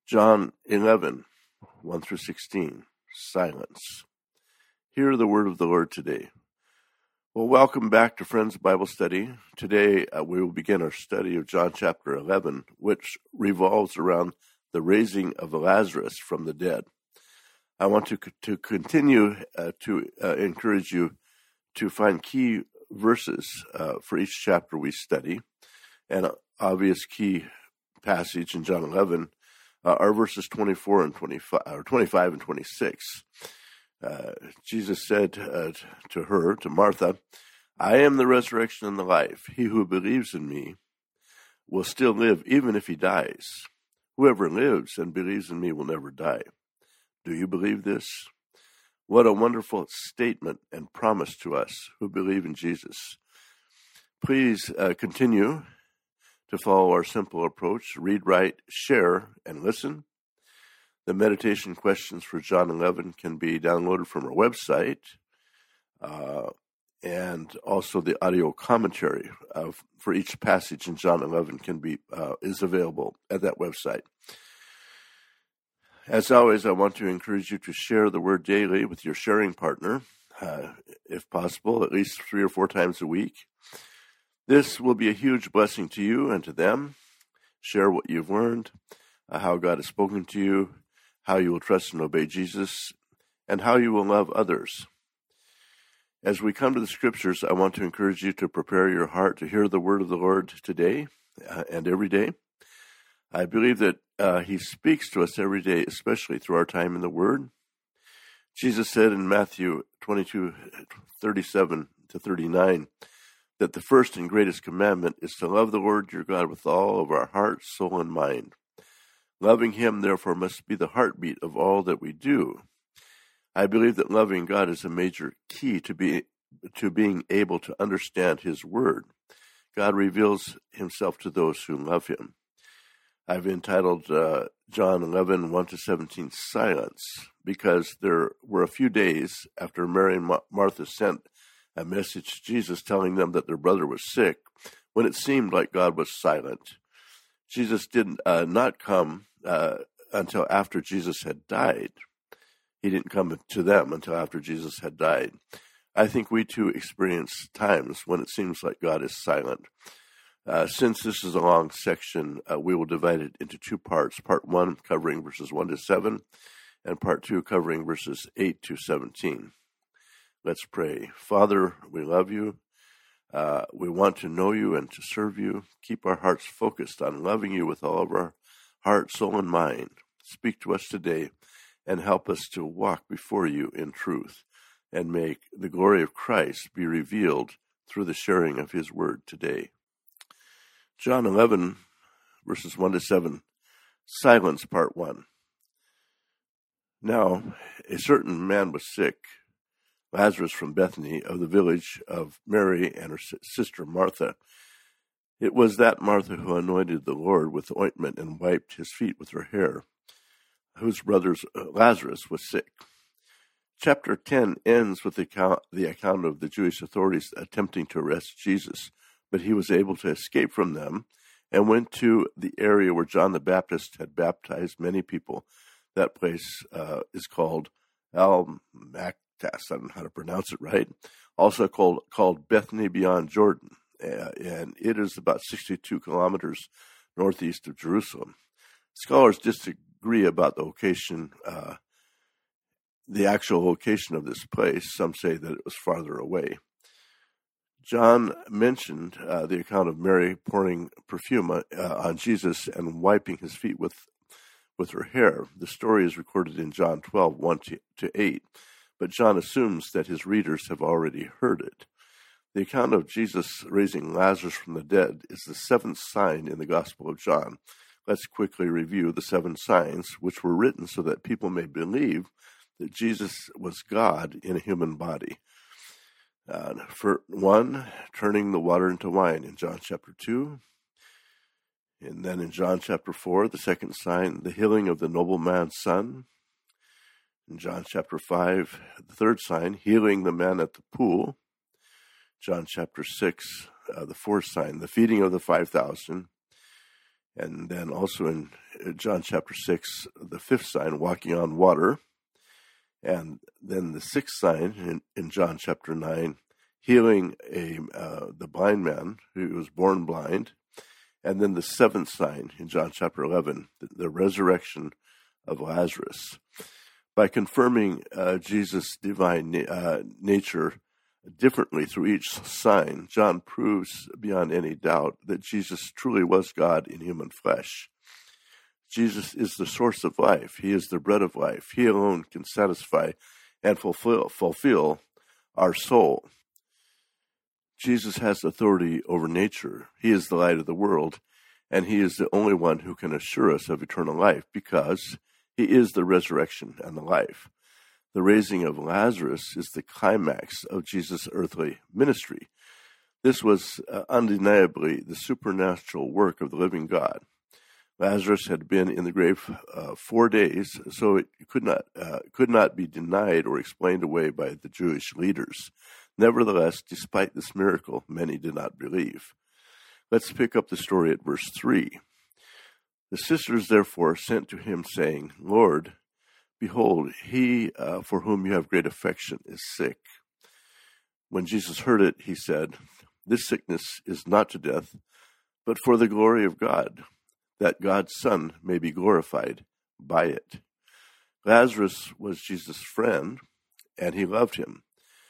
John 11, 1 through 16, silence. Hear the word of the Lord today. Well, welcome back to Friends Bible Study. Today we will begin our study of John chapter 11, which revolves around the raising of Lazarus from the dead. I want to continue to encourage you to find key verses for each chapter we study. An obvious key passage in John 11 are verses 24 and 25, or 25 and 26. Jesus said to Martha, "I am the resurrection and the life. He who believes in me will still live even if he dies. Whoever lives and believes in me will never die." Do you believe this? What a wonderful statement and promise to us who believe in Jesus. Please continue to follow our simple approach: read, write, share, and listen. The meditation questions for John 11 can be downloaded from our website, and also the audio commentary for each passage in John 11 is available at that website. As always, I want to encourage you to share the word daily with your sharing partner, if possible, at least 3 or 4 times a week. This will be a huge blessing to you and to them. Share what you've learned, how God has spoken to you, how you will trust and obey Jesus, and how you will love others. As we come to the scriptures, I want to encourage you to prepare your heart to hear the word of the Lord today and every day. I believe that he speaks to us every day, especially through our time in the Word. Jesus said in Matthew 22:37-39 that the first and greatest commandment is to love the Lord your God with all of our heart, soul, and mind. Loving him, therefore, must be the heartbeat of all that we do. I believe that loving God is a major key to being able to understand his Word. God reveals himself to those who love him. I've entitled John 11, 1-17, Silence, because there were a few days after Mary and Martha sent a message to Jesus telling them that their brother was sick, when it seemed like God was silent. Jesus did not come until after Jesus had died. He didn't come to them until after Jesus had died. I think we too experience times when it seems like God is silent. Since this is a long section, we will divide it into 2 parts. Part 1 covering verses 1-7, and Part 2 covering verses 8-17. Let's pray. Father, we love you. We want to know you and to serve you. Keep our hearts focused on loving you with all of our heart, soul, and mind. Speak to us today and help us to walk before you in truth and make the glory of Christ be revealed through the sharing of his word today. John 11, verses 1-7, Silence, Part 1. Now, a certain man was sick, Lazarus from Bethany, of the village of Mary and her sister Martha. It was that Martha who anointed the Lord with ointment and wiped his feet with her hair, whose brother Lazarus was sick. Chapter 10 ends with the account of the Jewish authorities attempting to arrest Jesus, but he was able to escape from them and went to the area where John the Baptist had baptized many people. That place is called Al-Maktas. I don't know how to pronounce it right. Also called Bethany beyond Jordan, and it is about 62 kilometers northeast of Jerusalem. Scholars disagree about the location, the actual location of this place. Some say that it was farther away. John mentioned the account of Mary pouring perfume on Jesus and wiping his feet with her hair. The story is recorded in John 12, 1-8, but John assumes that his readers have already heard it. The account of Jesus raising Lazarus from the dead is the 7th sign in the Gospel of John. Let's quickly review the 7 signs, which were written so that people may believe that Jesus was God in a human body. For 1, turning the water into wine in John chapter 2. And then in John chapter 4, the 2nd sign, the healing of the nobleman's son. In John chapter 5, the 3rd sign, healing the man at the pool. John chapter 6, the 4th sign, the feeding of the 5,000. And then also in John chapter 6, the fifth sign, walking on water. And then the sixth sign in John chapter 9, healing the blind man who was born blind. And then the seventh sign in John chapter 11, the resurrection of Lazarus. By confirming Jesus' divine nature differently through each sign, John proves beyond any doubt that Jesus truly was God in human flesh. Jesus is the source of life. He is the bread of life. He alone can satisfy and fulfill our soul. Jesus has authority over nature. He is the light of the world, and he is the only one who can assure us of eternal life because he is the resurrection and the life. The raising of Lazarus is the climax of Jesus' earthly ministry. This was undeniably the supernatural work of the living God. Lazarus had been in the grave 4 days, so it could not be denied or explained away by the Jewish leaders. Nevertheless, despite this miracle, many did not believe. Let's pick up the story at verse 3. The sisters therefore sent to him, saying, Lord, behold, he for whom you have great affection is sick. When Jesus heard it, he said, This sickness is not to death, but for the glory of God, that God's Son may be glorified by it. Lazarus was Jesus' friend, and he loved him.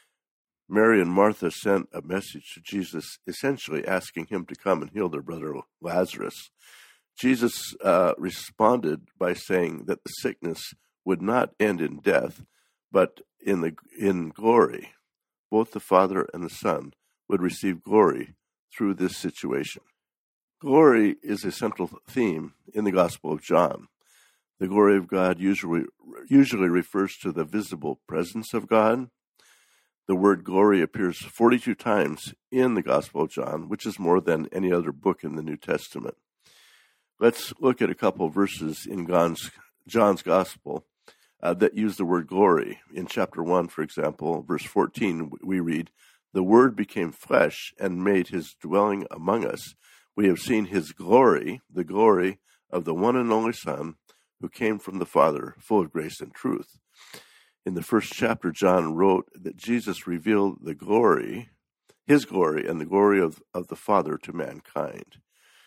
Mary and Martha sent a message to Jesus, essentially asking him to come and heal their brother Lazarus. Jesus responded by saying that the sickness would not end in death, but in glory. Both the Father and the Son would receive glory through this situation. Glory is a central theme in the Gospel of John. The glory of God usually refers to the visible presence of God. The word glory appears 42 times in the Gospel of John, which is more than any other book in the New Testament. Let's look at a couple of verses in John's Gospel that use the word glory. In chapter 1, for example, verse 14, we read, The Word became flesh and made his dwelling among us. We have seen his glory, the glory of the one and only Son, who came from the Father, full of grace and truth. In the first chapter, John wrote that Jesus revealed the glory, his glory, and the glory of the Father to mankind.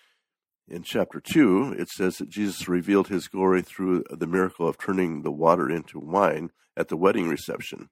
In chapter 2, it says that Jesus revealed his glory through the miracle of turning the water into wine at the wedding reception.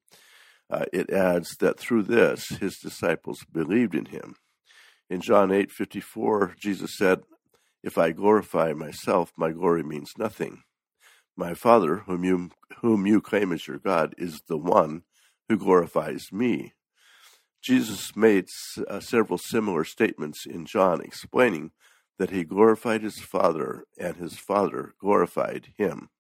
It adds that through this, his disciples believed in him. In John 8:54, Jesus said, If I glorify myself, my glory means nothing. My Father, whom you claim as your God, is the one who glorifies me. Jesus made several similar statements in John explaining that he glorified his Father and his Father glorified him.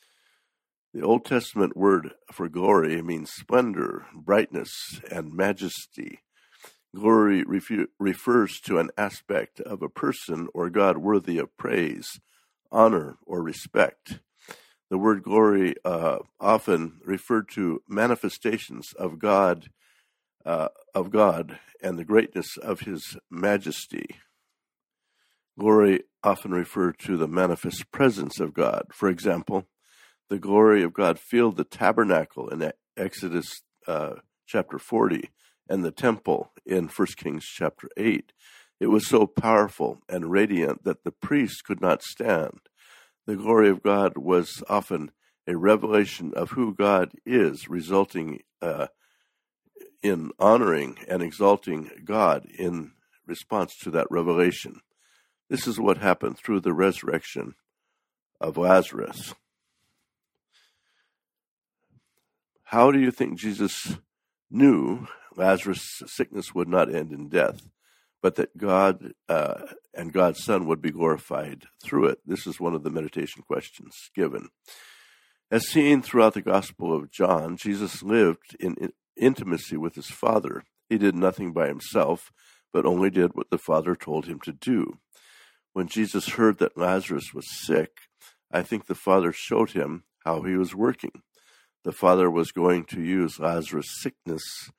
The Old Testament word for glory means splendor, brightness, and majesty. Glory refers to an aspect of a person or God worthy of praise, honor, or respect. The word glory often referred to manifestations of God and the greatness of his majesty. Glory often referred to the manifest presence of God. For example, the glory of God filled the tabernacle in Exodus chapter 40 and the temple in 1 Kings chapter 8. It was so powerful and radiant that the priests could not stand. The glory of God was often a revelation of who God is, resulting in honoring and exalting God in response to that revelation. This is what happened through the resurrection of Lazarus. How do you think Jesus knew Lazarus' sickness would not end in death, but that God and God's Son would be glorified through it? This is one of the meditation questions given. As seen throughout the Gospel of John, Jesus lived in intimacy with his Father. He did nothing by himself, but only did what the Father told him to do. When Jesus heard that Lazarus was sick, I think the Father showed him how he was working. The Father was going to use Lazarus' sickness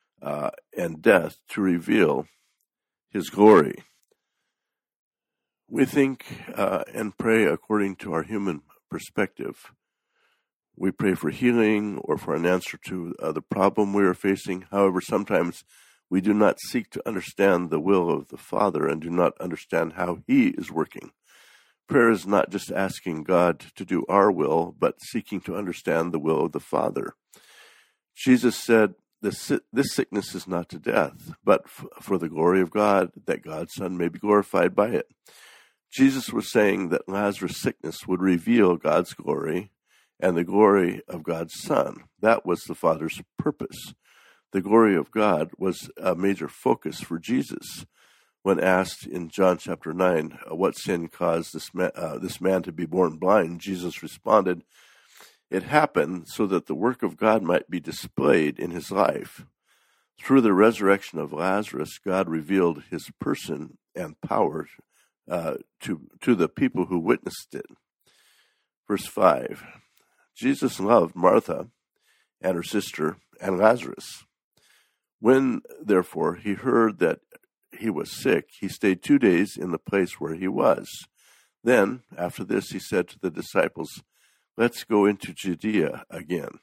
and death to reveal his glory. We think and pray according to our human perspective. We pray for healing or for an answer to the problem we are facing. However, sometimes we do not seek to understand the will of the Father and do not understand how He is working. Prayer is not just asking God to do our will, but seeking to understand the will of the Father. Jesus said, this sickness is not to death, but for the glory of God, that God's Son may be glorified by it. Jesus was saying that Lazarus' sickness would reveal God's glory and the glory of God's Son. That was the Father's purpose. The glory of God was a major focus for Jesus. When asked in John chapter 9, what sin caused this man to be born blind, Jesus responded, "It happened so that the work of God might be displayed in his life." Through the resurrection of Lazarus, God revealed his person and power to the people who witnessed it. Verse 5, Jesus loved Martha and her sister and Lazarus. When, therefore, he heard that he was sick, he stayed 2 days in the place where he was. Then, after this, he said to the disciples, "Let's go into Judea again."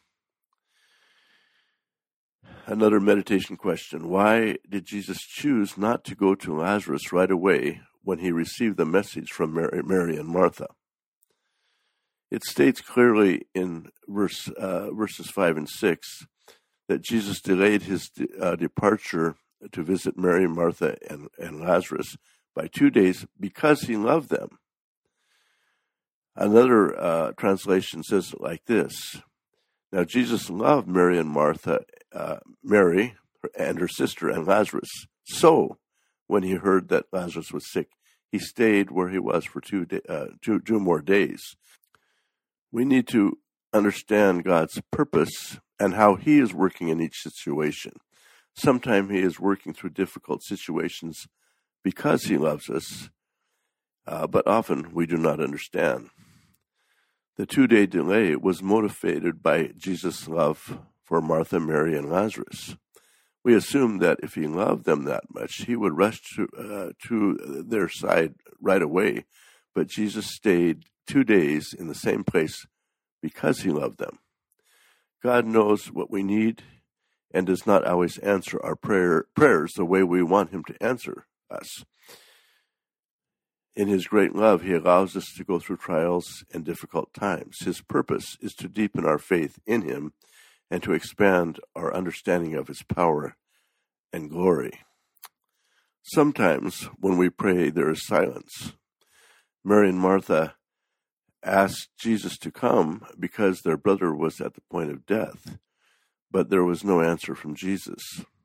Another meditation question. Why did Jesus choose not to go to Lazarus right away when he received the message from Mary and Martha? It states clearly in verses 5 and 6 that Jesus delayed his departure to visit Mary, Martha, and Lazarus by 2 days because he loved them. Another translation says it like this. Now Jesus loved Mary and Martha, Mary and her sister and Lazarus. So when he heard that Lazarus was sick, he stayed where he was for 2 more days. We need to understand God's purpose and how He is working in each situation. Sometimes He is working through difficult situations because He loves us, but often we do not understand. The 2-day delay was motivated by Jesus' love for Martha, Mary, and Lazarus. We assume that if He loved them that much, He would rush to their side right away, but Jesus stayed 2 days in the same place because He loved them. God knows what we need and does not always answer our prayers the way we want Him to answer us. In His great love, He allows us to go through trials and difficult times. His purpose is to deepen our faith in Him and to expand our understanding of His power and glory. Sometimes when we pray, there is silence. Mary and Martha asked Jesus to come because their brother was at the point of death, but there was no answer from Jesus.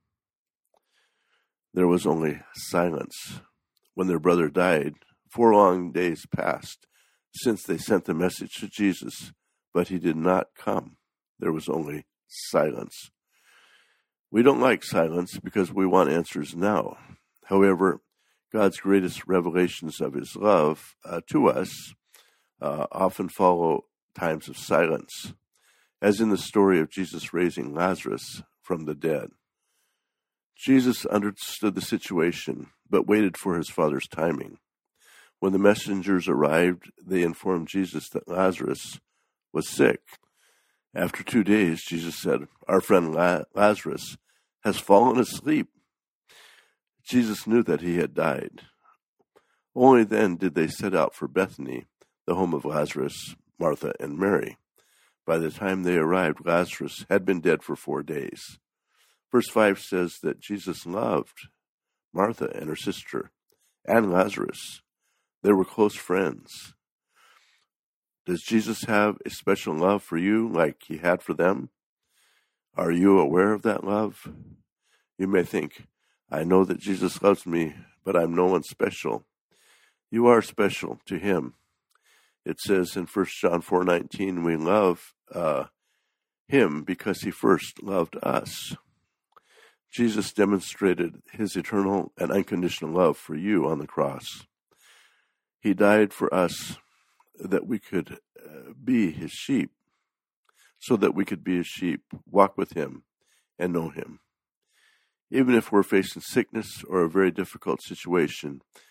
There was only silence. When their brother died, 4 long days passed since they sent the message to Jesus, but He did not come. There was only silence. We don't like silence because we want answers now. However, God's greatest revelations of His love to us often follow times of silence, as in the story of Jesus raising Lazarus from the dead. Jesus understood the situation, but waited for His Father's timing. When the messengers arrived, they informed Jesus that Lazarus was sick. After 2 days, Jesus said, "Our friend Lazarus has fallen asleep." Jesus knew that he had died. Only then did they set out for Bethany, the home of Lazarus, Martha, and Mary. By the time they arrived, Lazarus had been dead for 4 days. Verse 5 says that Jesus loved Martha and her sister and Lazarus. They were close friends. Does Jesus have a special love for you like He had for them? Are you aware of that love? You may think, I know that Jesus loves me, but I'm no one special. You are special to Him. It says in 1 John 4:19, we love Him because He first loved us. Jesus demonstrated His eternal and unconditional love for you on the cross. He died for us that we could be His sheep, so that we could be His sheep, walk with Him, and know Him. Even if we're facing sickness or a very difficult situation,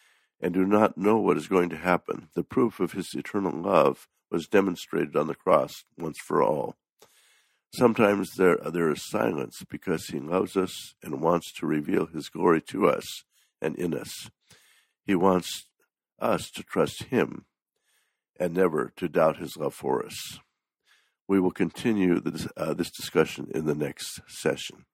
and do not know what is going to happen. The proof of his eternal love was demonstrated on the cross once for all. Sometimes there is silence because he loves us and wants to reveal his glory to us and in us. He wants us to trust him and never to doubt his love for us. We will continue this discussion in the next session.